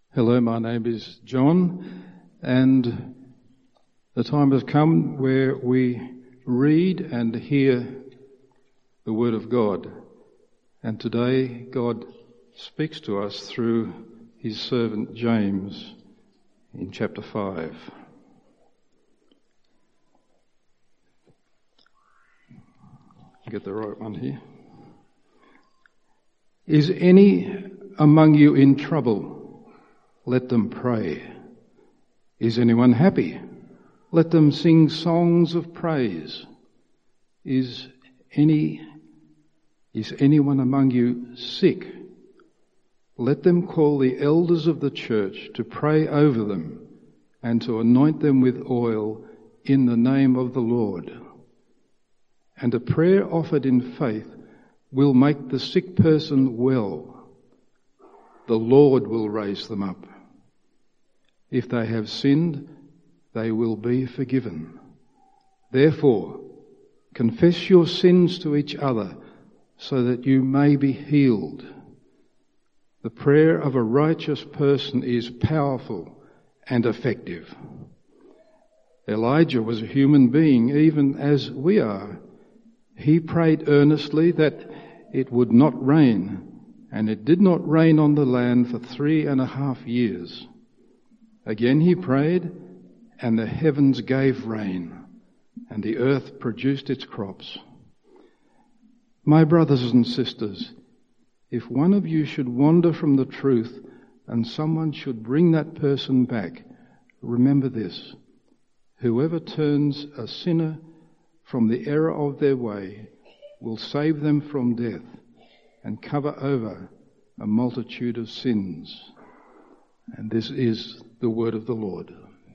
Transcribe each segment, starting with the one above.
Hello, my name is John, and the time has come where we read and hear the Word of God. And today God speaks to us through his servant James in chapter 5. Get the right one here. Is any among you in trouble? Let them pray. Is anyone happy? Let them sing songs of praise. Is anyone among you sick? Let them call the elders of the church to pray over them and to anoint them with oil in the name of the Lord. And a prayer offered in faith will make the sick person well. The Lord will raise them up. If they have sinned, they will be forgiven. Therefore, confess your sins to each other so that you may be healed. The prayer of a righteous person is powerful and effective. Elijah was a human being, even as we are. He prayed earnestly that it would not rain, and it did not rain on the land for 3.5 years. Again he prayed, and the heavens gave rain, and the earth produced its crops. My brothers and sisters, if one of you should wander from the truth and someone should bring that person back, remember this: whoever turns a sinner from the error of their way will save them from death and cover over a multitude of sins. And this is the word of the Lord.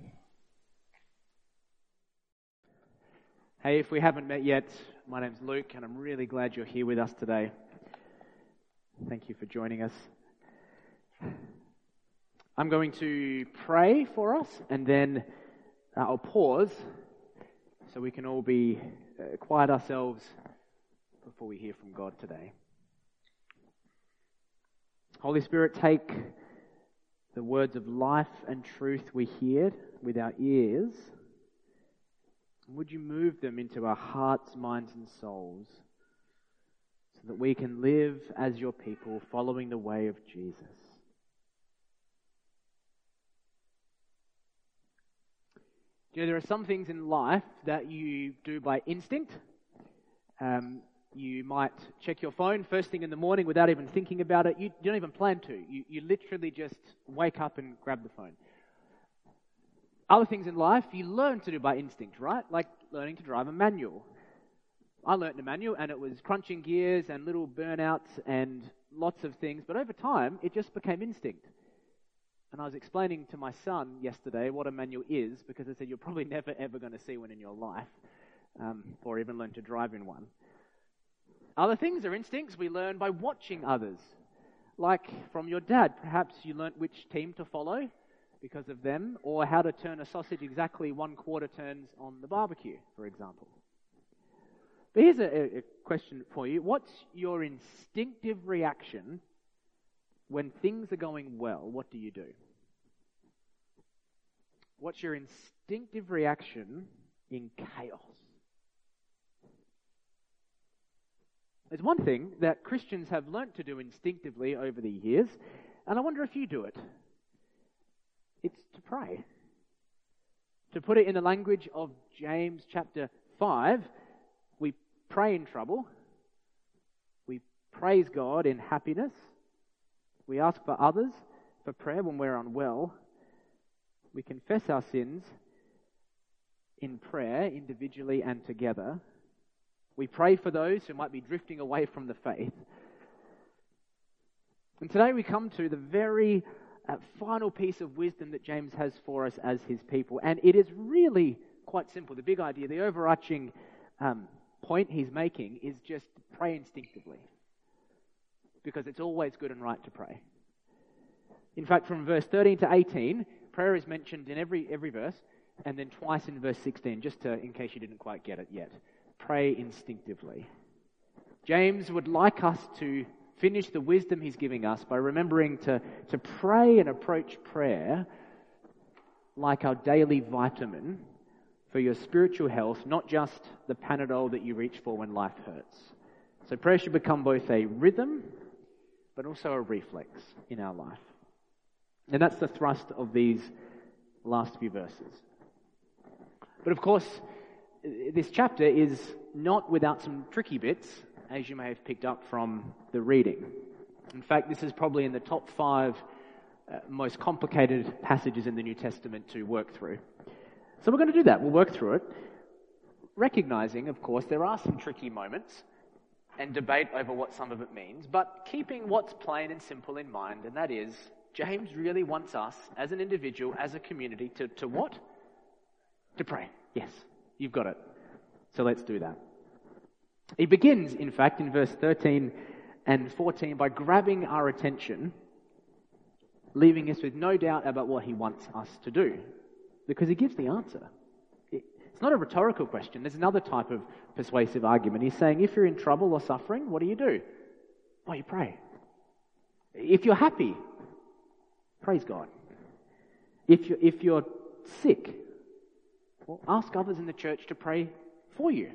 Hey, if we haven't met yet, my name's Luke, and I'm really glad you're here with us today. Thank you for joining us. I'm going to pray for us, and then I'll pause so we can all be quiet ourselves before we hear from God today. Holy Spirit, take the words of life and truth we hear with our ears. Would you move them into our hearts, minds, and souls so that we can live as your people, following the way of Jesus? You know, there are some things in life that you do by instinct. You might check your phone first thing in the morning without even thinking about it. You don't even plan to. You literally just wake up and grab the phone. Other things in life you learn to do by instinct, right? Like learning to drive a manual. I learned a manual, and it was crunching gears and little burnouts and lots of things. But over time, it just became instinct. And I was explaining to my son yesterday what a manual is, because I said you're probably never ever going to see one in your life, or even learn to drive in one. Other things are instincts we learn by watching others. Like from your dad, perhaps you learnt which team to follow because of them, or how to turn a sausage exactly 1/4 turns on the barbecue, for example. But here's a question for you. What's your instinctive reaction when things are going well? What do you do? What's your instinctive reaction in chaos? There's one thing that Christians have learnt to do instinctively over the years, and I wonder if you do it. It's to pray. To put it in the language of James chapter 5, we pray in trouble, we praise God in happiness, we ask for others for prayer when we're unwell, we confess our sins in prayer individually and together. We pray for those who might be drifting away from the faith. And today we come to the very final piece of wisdom that James has for us as his people. And it is really quite simple. The big idea, the overarching point he's making is just pray instinctively. Because it's always good and right to pray. In fact, from verse 13 to 18, prayer is mentioned in every verse, and then twice in verse 16, in case you didn't quite get it yet. Pray instinctively. James would like us to finish the wisdom he's giving us by remembering to pray and approach prayer like our daily vitamin for your spiritual health, not just the Panadol that you reach for when life hurts. So prayer should become both a rhythm, but also a reflex in our life. And that's the thrust of these last few verses. But of course, this chapter is not without some tricky bits, as you may have picked up from the reading. In fact, this is probably in the top 5 most complicated passages in the New Testament to work through. So we're going to do that. We'll work through it, recognizing, of course, there are some tricky moments and debate over what some of it means, but keeping what's plain and simple in mind, and that is, James really wants us, as an individual, as a community, to what? To pray. Yes, you've got it. So let's do that. He begins, in fact, in verse 13 and 14 by grabbing our attention, leaving us with no doubt about what he wants us to do, because he gives the answer. It's not a rhetorical question. There's another type of persuasive argument. He's saying, if you're in trouble or suffering, what do? Oh, you pray. If you're happy, praise God. If you're sick, well, ask others in the church to pray for you.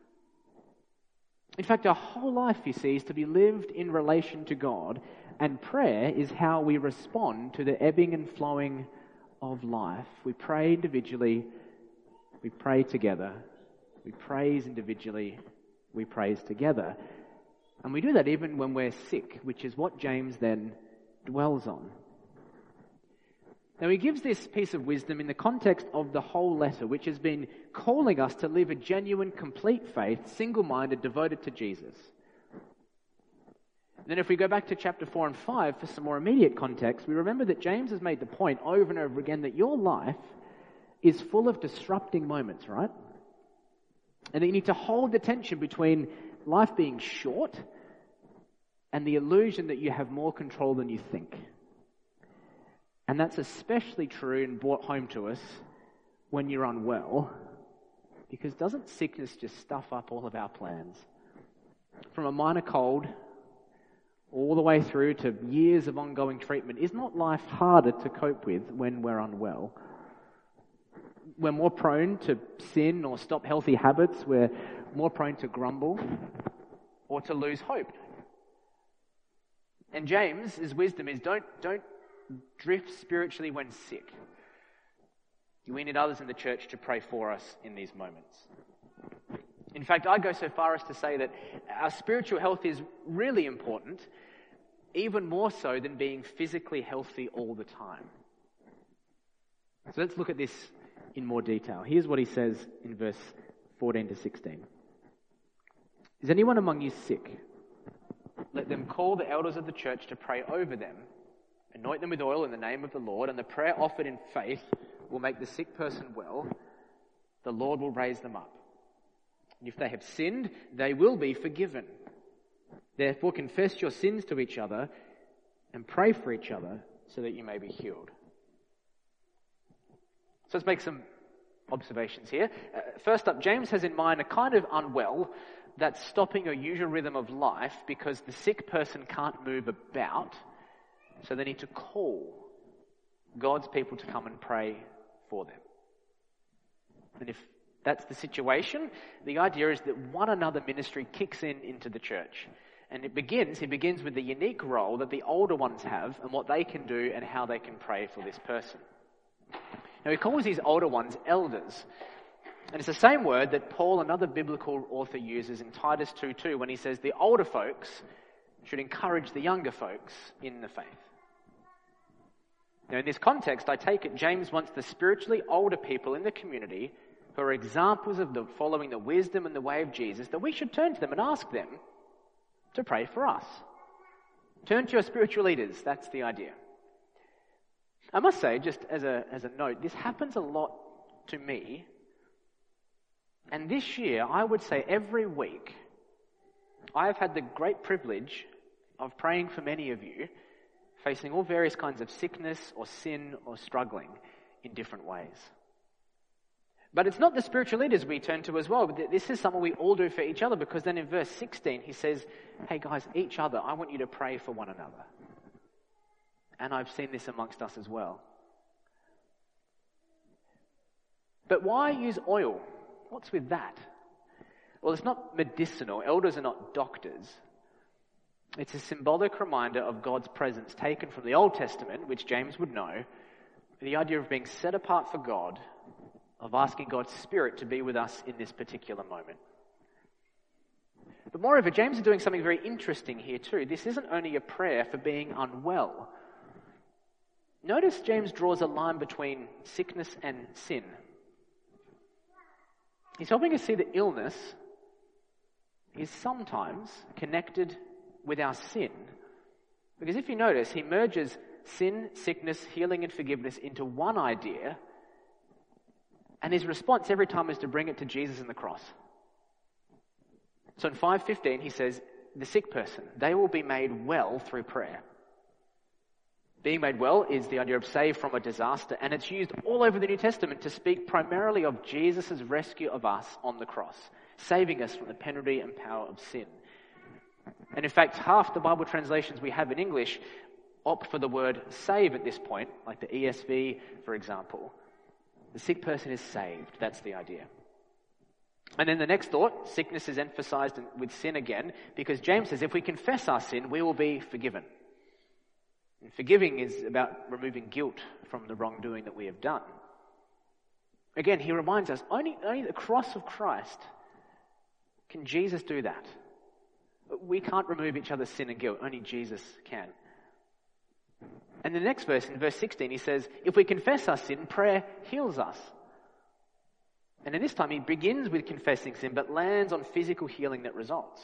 In fact, our whole life, you see, is to be lived in relation to God, and prayer is how we respond to the ebbing and flowing of life. We pray individually, we pray together, we praise individually, we praise together. And we do that even when we're sick, which is what James then dwells on. Now, he gives this piece of wisdom in the context of the whole letter, which has been calling us to live a genuine, complete faith, single-minded, devoted to Jesus. Then if we go back to chapter 4 and 5 for some more immediate context, we remember that James has made the point over and over again that your life is full of disrupting moments, right? And that you need to hold the tension between life being short and the illusion that you have more control than you think. And that's especially true and brought home to us when you're unwell, because doesn't sickness just stuff up all of our plans? From a minor cold all the way through to years of ongoing treatment, is not life harder to cope with when we're unwell? We're more prone to sin or stop healthy habits. We're more prone to grumble or to lose hope. And James's wisdom is don't drift spiritually when sick. We need others in the church to pray for us in these moments. In fact, I go so far as to say that our spiritual health is really important, even more so than being physically healthy all the time. So let's look at this in more detail. Here's what he says in verse 14 to 16. Is anyone among you sick? Let them call the elders of the church to pray over them, anoint them with oil in the name of the Lord, and the prayer offered in faith will make the sick person well. The Lord will raise them up. And if they have sinned, they will be forgiven. Therefore, confess your sins to each other and pray for each other so that you may be healed. So let's make some observations here. First up, James has in mind a kind of unwell that's stopping your usual rhythm of life because the sick person can't move about, so they need to call God's people to come and pray for them. And if that's the situation, the idea is that one another ministry kicks into the church. And he begins with the unique role that the older ones have and what they can do and how they can pray for this person. Now he calls these older ones elders. And it's the same word that Paul, another biblical author, uses in Titus 2:2 when he says the older folks should encourage the younger folks in the faith. Now in this context, I take it James wants the spiritually older people in the community who are examples of following the wisdom and the way of Jesus, that we should turn to them and ask them to pray for us. Turn to your spiritual leaders. That's the idea. I must say, just as a note, this happens a lot to me. And this year, I would say every week, I have had the great privilege of praying for many of you facing all various kinds of sickness or sin or struggling in different ways. But it's not the spiritual leaders we turn to as well. This is something we all do for each other, because then in verse 16 he says, hey guys, each other, I want you to pray for one another. And I've seen this amongst us as well. But why use oil? What's with that? Well, it's not medicinal. Elders are not doctors. It's a symbolic reminder of God's presence taken from the Old Testament, which James would know, the idea of being set apart for God, of asking God's Spirit to be with us in this particular moment. But moreover, James is doing something very interesting here too. This isn't only a prayer for being unwell. Notice James draws a line between sickness and sin. He's helping us see that illness is sometimes connected with our sin. Because if you notice, he merges sin, sickness, healing and forgiveness into one idea, and his response every time is to bring it to Jesus and the cross. So in 5:15 he says, the sick person, they will be made well through prayer. Being made well is the idea of saved from a disaster, and it's used all over the New Testament to speak primarily of Jesus' rescue of us on the cross, saving us from the penalty and power of sin. And in fact, half the Bible translations we have in English opt for the word save at this point, like the ESV, for example. The sick person is saved. That's the idea. And then the next thought, sickness is emphasized with sin again, because James says if we confess our sin, we will be forgiven. And forgiving is about removing guilt from the wrongdoing that we have done. Again, he reminds us, only the cross of Christ can Jesus do that. We can't remove each other's sin and guilt. Only Jesus can. And the next verse, in verse 16, he says, if we confess our sin, prayer heals us. And in this time, he begins with confessing sin, but lands on physical healing that results.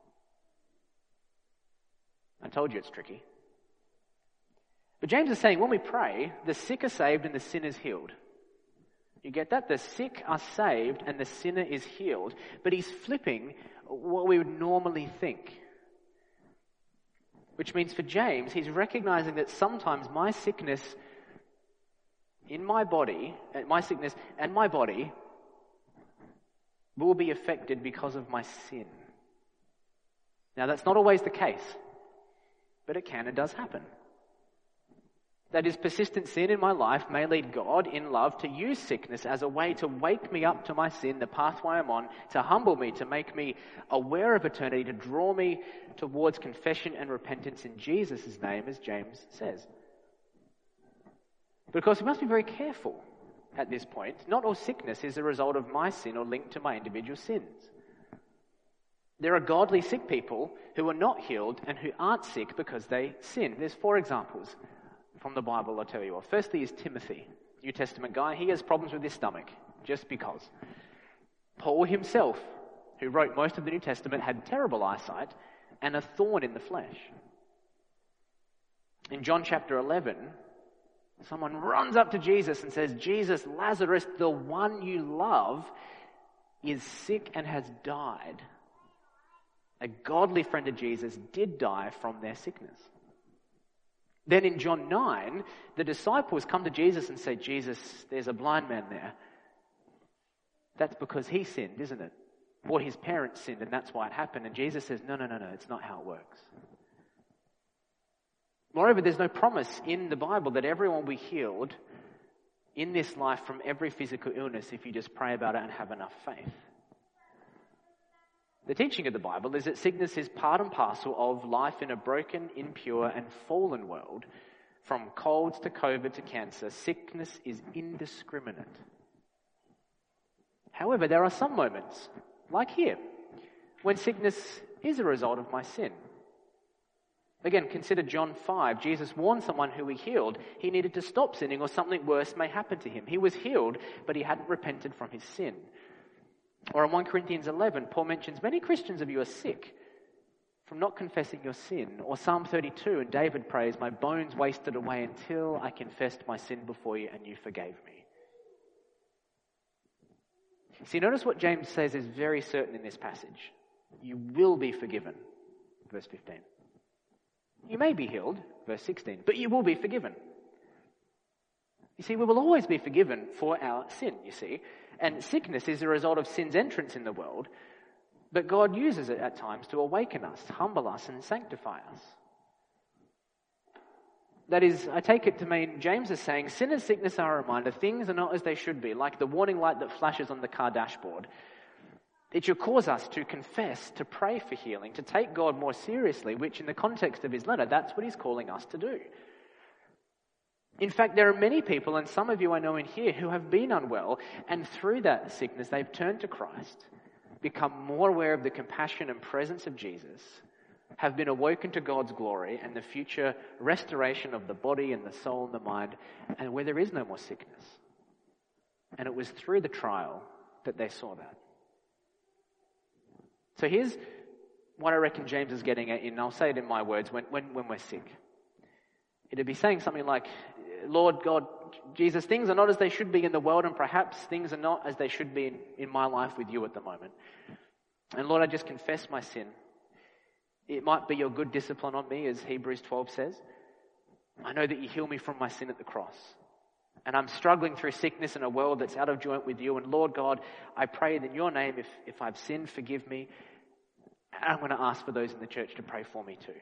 I told you it's tricky. But James is saying when we pray, the sick are saved and the sinner is healed. You get that? The sick are saved and the sinner is healed. But he's flipping what we would normally think. Which means for James, he's recognizing that sometimes my sickness in my body, my sickness and my body will be affected because of my sin. Now that's not always the case, but it can and does happen. That is, persistent sin in my life may lead God in love to use sickness as a way to wake me up to my sin, the pathway I'm on, to humble me, to make me aware of eternity, to draw me towards confession and repentance in Jesus' name, as James says. But of course, we must be very careful at this point. Not all sickness is a result of my sin or linked to my individual sins. There are godly sick people who are not healed and who aren't sick because they sin. There's 4 examples from the Bible I'll tell you of. Firstly is Timothy, New Testament guy. He has problems with his stomach, just because. Paul himself, who wrote most of the New Testament, had terrible eyesight and a thorn in the flesh. In John chapter 11, someone runs up to Jesus and says, Jesus, Lazarus, the one you love, is sick and has died. A godly friend of Jesus did die from their sickness. Then in John 9, the disciples come to Jesus and say, Jesus, there's a blind man there. That's because he sinned, isn't it? Or his parents sinned and that's why it happened. And Jesus says, no, it's not how it works. Moreover, there's no promise in the Bible that everyone will be healed in this life from every physical illness if you just pray about it and have enough faith. The teaching of the Bible is that sickness is part and parcel of life in a broken, impure and fallen world. From colds to COVID to cancer, sickness is indiscriminate. However, there are some moments, like here, when sickness is a result of my sin. Again, consider John 5. Jesus warned someone who he healed he needed to stop sinning or something worse may happen to him. He was healed, but he hadn't repented from his sin. Or in 1 Corinthians 11, Paul mentions many Christians of you are sick from not confessing your sin. Or Psalm 32, and David prays, my bones wasted away until I confessed my sin before you and you forgave me. See, notice what James says is very certain in this passage. You will be forgiven, verse 15. You may be healed, verse 16, but you will be forgiven. You see, we will always be forgiven for our sin, you see. And sickness is a result of sin's entrance in the world. But God uses it at times to awaken us, humble us, and sanctify us. That is, I take it to mean James is saying sin and sickness are a reminder things are not as they should be, like the warning light that flashes on the car dashboard. It should cause us to confess, to pray for healing, to take God more seriously, which in the context of his letter, that's what he's calling us to do. In fact, there are many people, and some of you I know in here, who have been unwell, and through that sickness they've turned to Christ, become more aware of the compassion and presence of Jesus, have been awoken to God's glory and the future restoration of the body and the soul and the mind, and where there is no more sickness. And it was through the trial that they saw that. So here's what I reckon James is getting at, and I'll say it in my words, when we're sick. It'd be saying something like, Lord God, Jesus, things are not as they should be in the world, and perhaps things are not as they should be in my life with you at the moment. And Lord, I just confess my sin. It might be your good discipline on me, as Hebrews 12 says. I know that you heal me from my sin at the cross. And I'm struggling through sickness in a world that's out of joint with you. And Lord God, I pray in your name, if I've sinned, forgive me. And I'm going to ask for those in the church to pray for me too.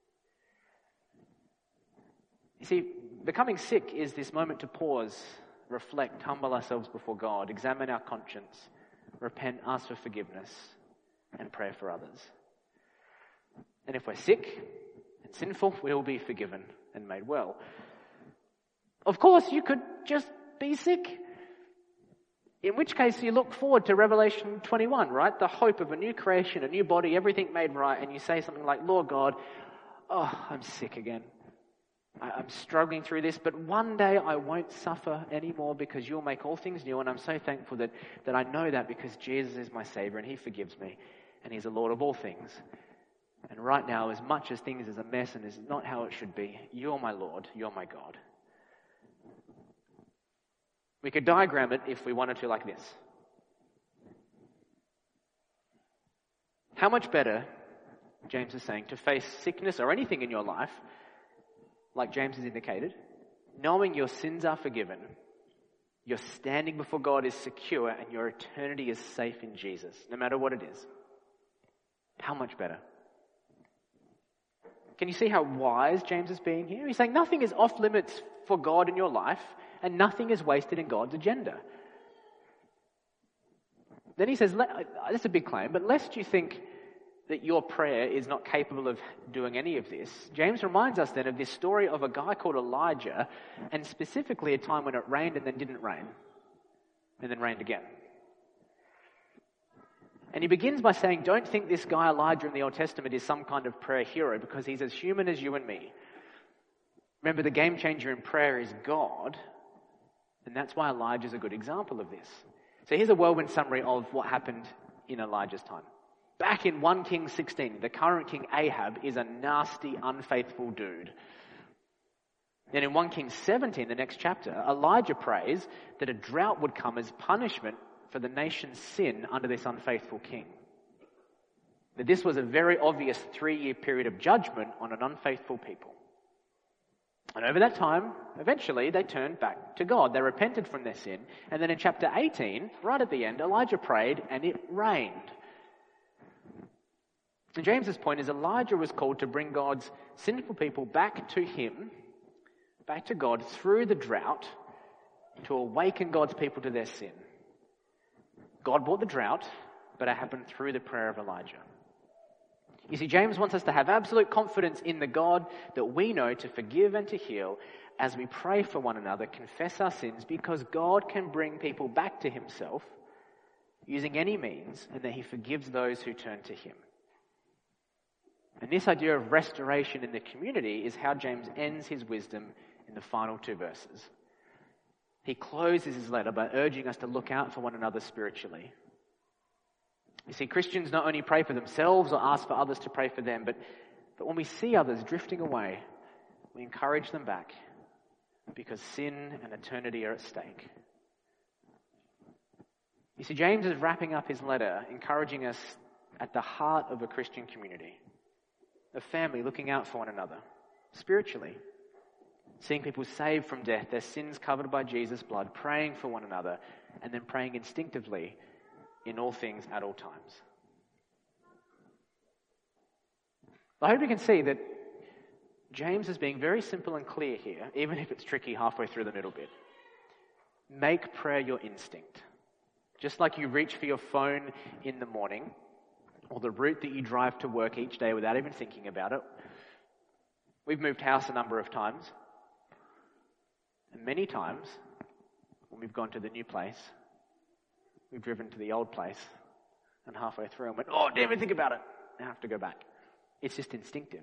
You see, becoming sick is this moment to pause, reflect, humble ourselves before God, examine our conscience, repent, ask for forgiveness, and pray for others. And if we're sick and sinful, we will be forgiven and made well. Of course, you could just be sick. In which case you look forward to Revelation 21, right? The hope of a new creation, a new body, everything made right. And you say something like, Lord God, I'm sick again. I'm struggling through this, but one day I won't suffer anymore because you'll make all things new. And I'm so thankful that I know that because Jesus is my Savior and he forgives me and he's the Lord of all things. And right now, as much as things is a mess and is not how it should be, you're my Lord, you're my God. We could diagram it if we wanted to like this. How much better, James is saying, to face sickness or anything in your life, like James has indicated, knowing your sins are forgiven, your standing before God is secure, and your eternity is safe in Jesus, no matter what it is. How much better? Can you see how wise James is being here? He's saying nothing is off limits for God in your life, and nothing is wasted in God's agenda. Then he says, that's a big claim, but lest you think that your prayer is not capable of doing any of this, James reminds us then of this story of a guy called Elijah, and specifically a time when it rained and then didn't rain, and then rained again. And he begins by saying, don't think this guy Elijah in the Old Testament is some kind of prayer hero because he's as human as you and me. Remember, the game changer in prayer is God, and that's why Elijah is a good example of this. So here's a whirlwind summary of what happened in Elijah's time. Back in 1 Kings 16, the current king Ahab is a nasty, unfaithful dude. Then in 1 Kings 17, the next chapter, Elijah prays that a drought would come as punishment for the nation's sin under this unfaithful king. That this was a very obvious 3-year period of judgment on an unfaithful people. And over that time, eventually they turned back to God. They repented from their sin. And then in chapter 18, right at the end, Elijah prayed and it rained. And James's point is Elijah was called to bring God's sinful people back to him, back to God through the drought to awaken God's people to their sin. God brought the drought, but it happened through the prayer of Elijah. You see, James wants us to have absolute confidence in the God that we know to forgive and to heal as we pray for one another, confess our sins, because God can bring people back to himself using any means, and that he forgives those who turn to him. And this idea of restoration in the community is how James ends his wisdom in the final 2 verses. He closes his letter by urging us to look out for one another spiritually. You see, Christians not only pray for themselves or ask for others to pray for them, but when we see others drifting away, we encourage them back because sin and eternity are at stake. You see, James is wrapping up his letter, encouraging us at the heart of a Christian community, a family looking out for one another, spiritually. seeing people saved from death, their sins covered by Jesus' blood, praying for one another, and then praying instinctively in all things at all times. I hope you can see that James is being very simple and clear here, even if it's tricky halfway through the middle bit. Make prayer your instinct. Just like you reach for your phone in the morning, or the route that you drive to work each day without even thinking about it. We've moved house a number of times. And many times, when we've gone to the new place, we've driven to the old place, and halfway through and went, oh, didn't even think about it. Now I have to go back. It's just instinctive.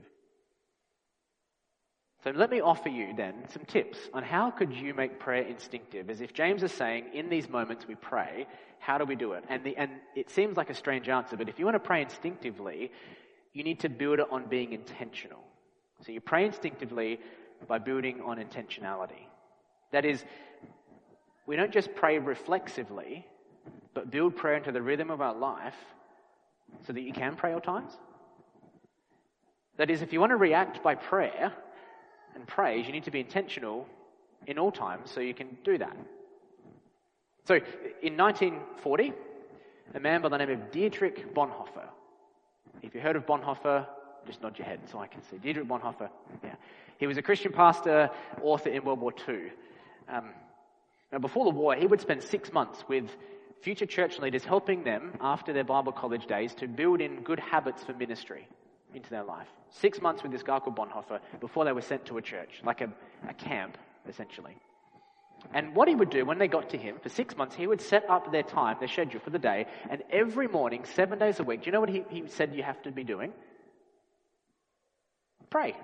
So let me offer you then some tips on how could you make prayer instinctive. As if James is saying, in these moments we pray, how do we do it? And it seems like a strange answer, but if you want to pray instinctively, you need to build it on being intentional. So you pray instinctively by building on intentionality. That is, we don't just pray reflexively, but build prayer into the rhythm of our life so that you can pray all times. That is, if you want to react by prayer and praise, you need to be intentional in all times so you can do that. So, in 1940, a man by the name of Dietrich Bonhoeffer. If you heard of Bonhoeffer, just nod your head so I can see. Dietrich Bonhoeffer, yeah. He was a Christian pastor, author in World War II. Now, before the war, he would spend 6 months with future church leaders, helping them, after their Bible college days, to build in good habits for ministry into their life. 6 months with this guy called Bonhoeffer before they were sent to a church, like a camp, essentially. And what he would do when they got to him, for 6 months, he would set up their time, their schedule for the day, and every morning, 7 days a week, do you know what he said you have to be doing? Pray.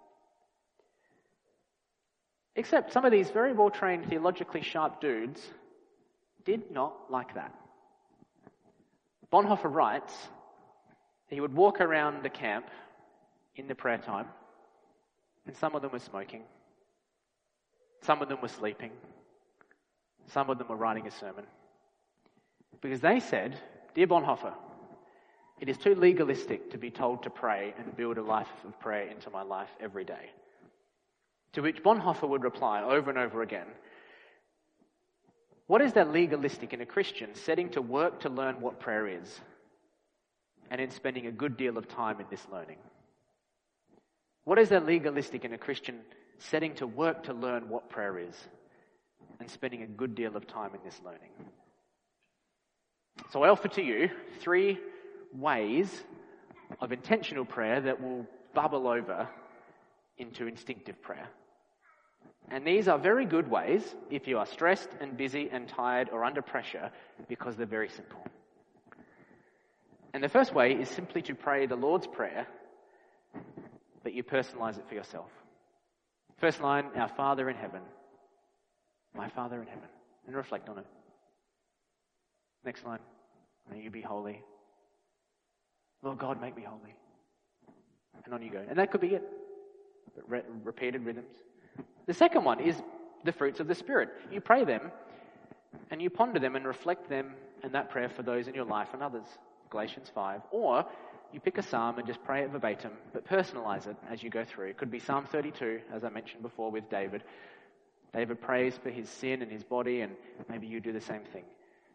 Except some of these very well-trained, theologically sharp dudes did not like that. Bonhoeffer writes, he would walk around the camp in the prayer time, and some of them were smoking, some of them were sleeping, some of them were writing a sermon. Because they said, dear Bonhoeffer, it is too legalistic to be told to pray and build a life of prayer into my life every day. To which Bonhoeffer would reply over and over again, what is there legalistic in a Christian setting to work to learn what prayer is, and in spending a good deal of time in this learning? What is there legalistic in a Christian setting to work to learn what prayer is, and spending a good deal of time in this learning? So I offer to you 3 ways of intentional prayer that will bubble over into instinctive prayer. And these are very good ways if you are stressed and busy and tired or under pressure, because they're very simple. And the first way is simply to pray the Lord's Prayer, but you personalize it for yourself. First line, our Father in heaven, my Father in heaven, and reflect on it. Next line, may you be holy. Lord God, make me holy. And on you go. And that could be it. Repeated rhythms. The second one is the fruits of the Spirit. You pray them, and you ponder them and reflect them and that prayer for those in your life and others. Galatians 5. Or you pick a psalm and just pray it verbatim, but personalize it as you go through. It could be Psalm 32, as I mentioned before with David. David prays for his sin and his body, and maybe you do the same thing.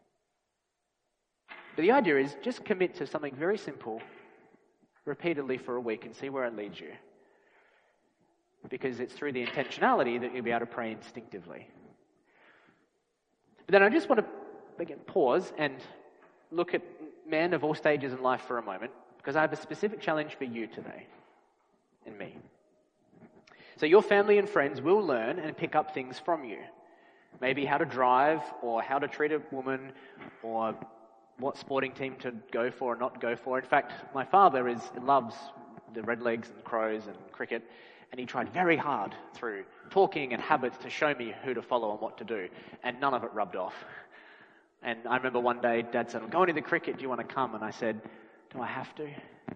But the idea is just commit to something very simple repeatedly for a week and see where it leads you. Because it's through the intentionality that you'll be able to pray instinctively. But then I just want to again pause and look at men of all stages in life for a moment, because I have a specific challenge for you today and me. So your family and friends will learn and pick up things from you. Maybe how to drive, or how to treat a woman, or what sporting team to go for or not go for. In fact, my father loves the Redlegs and the Crows and cricket, and he tried very hard through talking and habits to show me who to follow and what to do, and none of it rubbed off. And I remember one day Dad said, I'm going to the cricket, do you want to come? And I said, do I have to?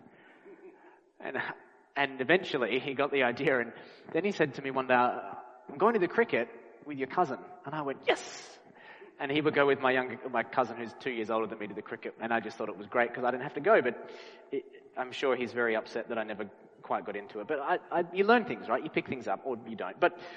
And eventually he got the idea, and then he said to me one day, I'm going to the cricket with your cousin. And I went, yes! And he would go with my cousin who's 2 years older than me to the cricket, and I just thought it was great because I didn't have to go, but I'm sure he's very upset that I never quite got into it. But you learn things, right? You pick things up, or you don't. But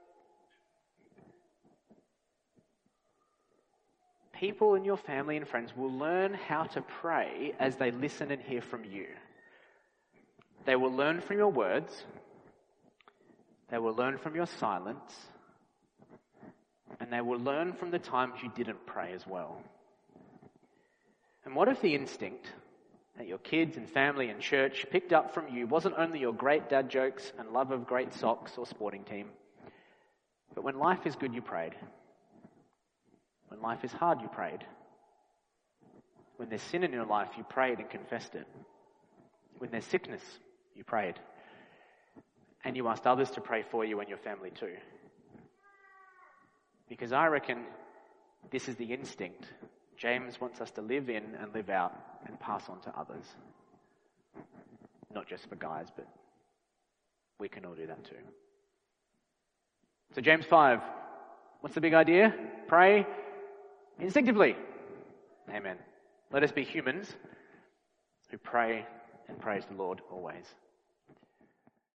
people in your family and friends will learn how to pray as they listen and hear from you. They will learn from your words. They will learn from your silence. And they will learn from the times you didn't pray as well. And what if the instinct that your kids and family and church picked up from you wasn't only your great dad jokes and love of great socks or sporting team, but when life is good, you prayed. When life is hard, you prayed. When there's sin in your life, you prayed and confessed it. When there's sickness, you prayed. And you asked others to pray for you and your family too. Because I reckon this is the instinct James wants us to live in and live out and pass on to others. Not just for guys, but we can all do that too. So James 5, what's the big idea? Pray instinctively. Amen. Let us be humans who pray and praise the Lord always.